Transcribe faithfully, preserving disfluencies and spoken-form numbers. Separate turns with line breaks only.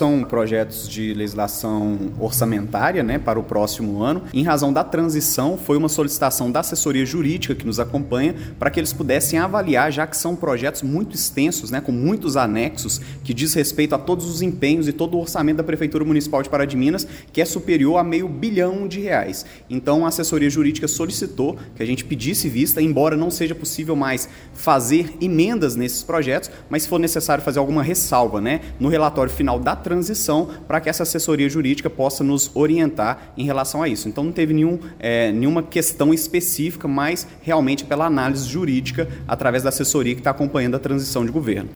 são projetos de legislação orçamentária, né, para o próximo ano. Em razão da transição, foi uma solicitação da assessoria jurídica que nos acompanha para que eles pudessem avaliar, já que são projetos muito extensos, né, com muitos anexos, que diz respeito a todos os empenhos e todo o orçamento da Prefeitura Municipal de Pará de Minas, que é superior a meio bilhão de reais. Então, a assessoria jurídica solicitou que a gente pedisse vista, embora não seja possível mais fazer emendas nesses projetos, mas se for necessário fazer alguma ressalva, né, no relatório final da transição, para que essa assessoria jurídica possa nos orientar em relação a isso. Então, não teve nenhum, é, nenhuma questão específica, mas realmente pela análise jurídica através da assessoria que está acompanhando a transição de governo.